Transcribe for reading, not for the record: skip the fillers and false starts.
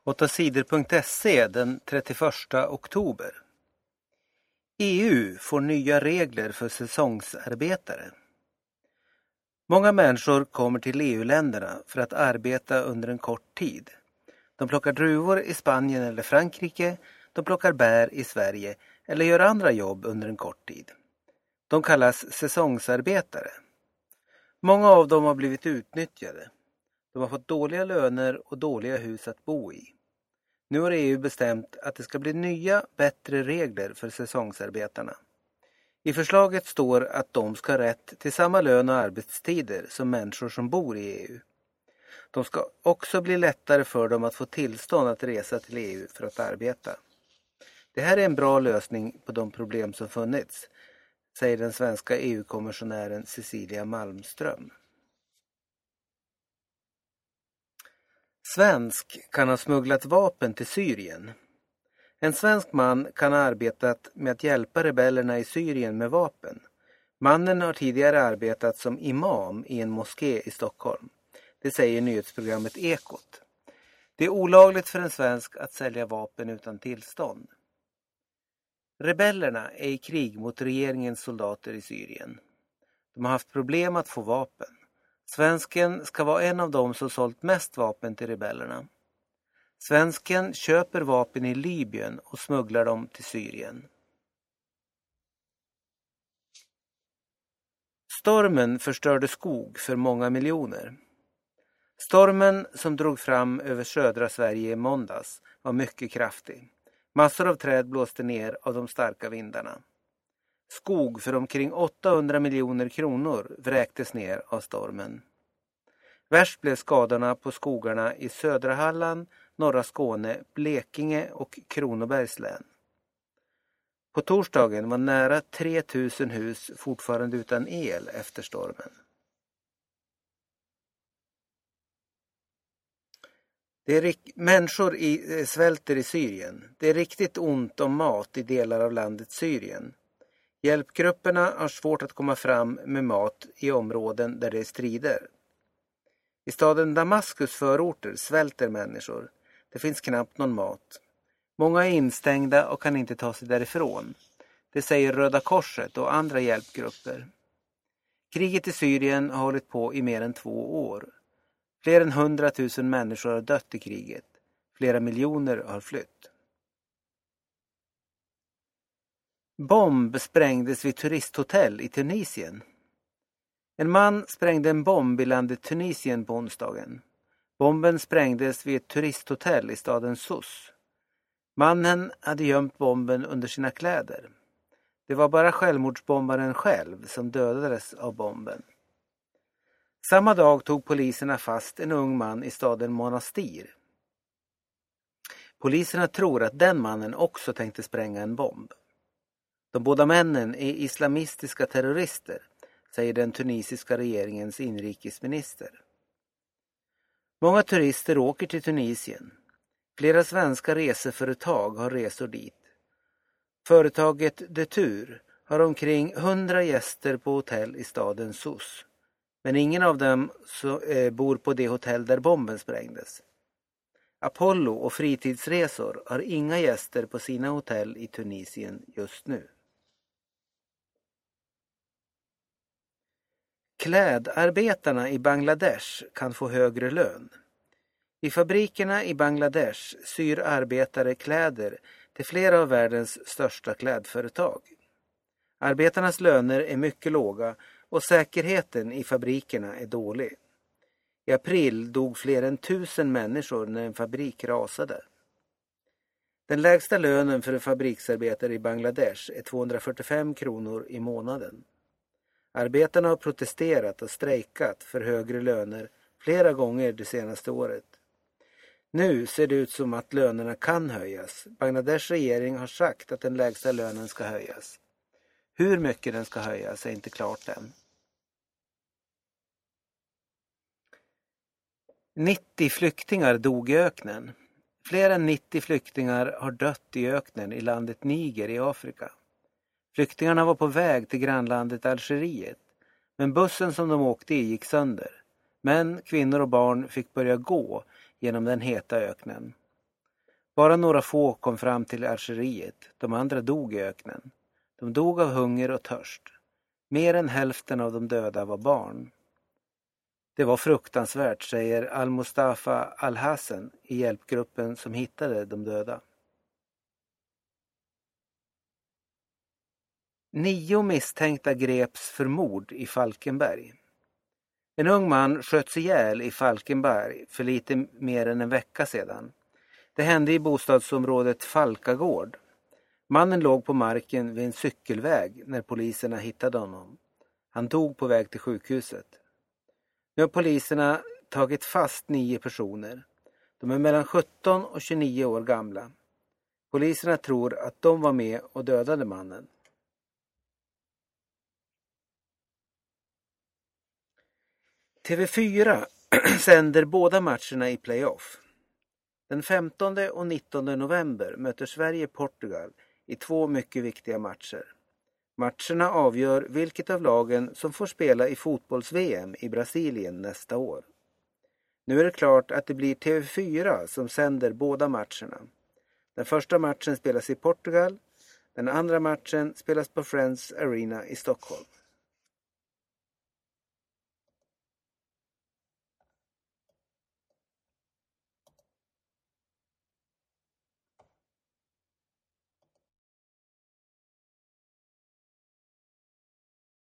8sidor.se den 31 oktober. EU får nya regler för säsongsarbetare. Många människor kommer till EU-länderna för att arbeta under en kort tid. De plockar druvor i Spanien eller Frankrike, de plockar bär i Sverige eller gör andra jobb under en kort tid. De kallas säsongsarbetare. Många av dem har blivit utnyttjade. De har fått dåliga löner och dåliga hus att bo i. Nu har EU bestämt att det ska bli nya, bättre regler för säsongsarbetarna. I förslaget står att de ska ha rätt till samma lön och arbetstider som människor som bor i EU. De ska också bli lättare för dem att få tillstånd att resa till EU för att arbeta. Det här är en bra lösning på de problem som funnits, säger den svenska EU-kommissionären Cecilia Malmström. Svensk kan ha smugglat vapen till Syrien. En svensk man kan ha arbetat med att hjälpa rebellerna i Syrien med vapen. Mannen har tidigare arbetat som imam i en moské i Stockholm. Det säger nyhetsprogrammet Ekot. Det är olagligt för en svensk att sälja vapen utan tillstånd. Rebellerna är i krig mot regeringens soldater i Syrien. De har haft problem att få vapen. Svensken ska vara en av dem som sålt mest vapen till rebellerna. Svensken köper vapen i Libyen och smugglar dem till Syrien. Stormen förstörde skog för många miljoner. Stormen som drog fram över södra Sverige i måndags var mycket kraftig. Massor av träd blåste ner av de starka vindarna. Skog för omkring 800 miljoner kronor vräktes ner av stormen. Värst blev skadorna på skogarna i södra Halland, norra Skåne, Blekinge och Kronobergs län. På torsdagen var nära 3000 hus fortfarande utan el efter stormen. Människor svälter i Syrien. Det är riktigt ont om mat i delar av landet Syrien. Hjälpgrupperna har svårt att komma fram med mat i områden där det är strider. I staden Damaskus förorter svälter människor. Det finns knappt någon mat. Många är instängda och kan inte ta sig därifrån. Det säger Röda Korset och andra hjälpgrupper. Kriget i Syrien har hållit på i mer än 2 år. Fler än 100 000 människor har dött i kriget. Flera miljoner har flytt. Bomb sprängdes vid turisthotell i Tunisien. En man sprängde en bomb i landet Tunisien på onsdagen. Bomben sprängdes vid ett turisthotell i staden Sus. Mannen hade gömt bomben under sina kläder. Det var bara självmordsbombaren själv som dödades av bomben. Samma dag tog poliserna fast en ung man i staden Monastir. Poliserna tror att den mannen också tänkte spränga en bomb. De båda männen är islamistiska terrorister, säger den tunisiska regeringens inrikesminister. Många turister åker till Tunisien. Flera svenska reseföretag har resor dit. Företaget Detur har omkring 100 gäster på hotell i staden Sus. Men ingen av dem bor på det hotell där bomben sprängdes. Apollo och fritidsresor har inga gäster på sina hotell i Tunisien just nu. Klädarbetarna i Bangladesh kan få högre lön. I fabrikerna i Bangladesh syr arbetare kläder till flera av världens största klädföretag. Arbetarnas löner är mycket låga och säkerheten i fabrikerna är dålig. I april dog fler än 1000 människor när en fabrik rasade. Den lägsta lönen för en fabriksarbetare i Bangladesh är 245 kronor i månaden. Arbetarna har protesterat och strejkat för högre löner flera gånger det senaste året. Nu ser det ut som att lönerna kan höjas. Bangladesh regering har sagt att den lägsta lönen ska höjas. Hur mycket den ska höjas är inte klart än. 90 flyktingar dog i öknen. Fler än 90 flyktingar har dött i öknen i landet Niger i Afrika. Flyktingarna var på väg till grannlandet Algeriet, men bussen som de åkte i gick sönder. Män, kvinnor och barn fick börja gå genom den heta öknen. Bara några få kom fram till Algeriet, de andra dog i öknen. De dog av hunger och törst. Mer än hälften av de döda var barn. Det var fruktansvärt, säger Al-Mustafa Al-Hassan i hjälpgruppen som hittade de döda. 9 misstänkta greps för mord i Falkenberg. En ung man sköts ihjäl i Falkenberg för lite mer än en vecka sedan. Det hände i bostadsområdet Falkagård. Mannen låg på marken vid en cykelväg när poliserna hittade honom. Han dog på väg till sjukhuset. Nu har poliserna tagit fast 9 personer. De är mellan 17 och 29 år gamla. Poliserna tror att de var med och dödade mannen. TV4 sänder båda matcherna i playoff. Den 15 och 19 november möter Sverige Portugal i 2 mycket viktiga matcher. Matcherna avgör vilket av lagen som får spela i fotbolls-VM i Brasilien nästa år. Nu är det klart att det blir TV4 som sänder båda matcherna. Den första matchen spelas i Portugal, den andra matchen spelas på Friends Arena i Stockholm.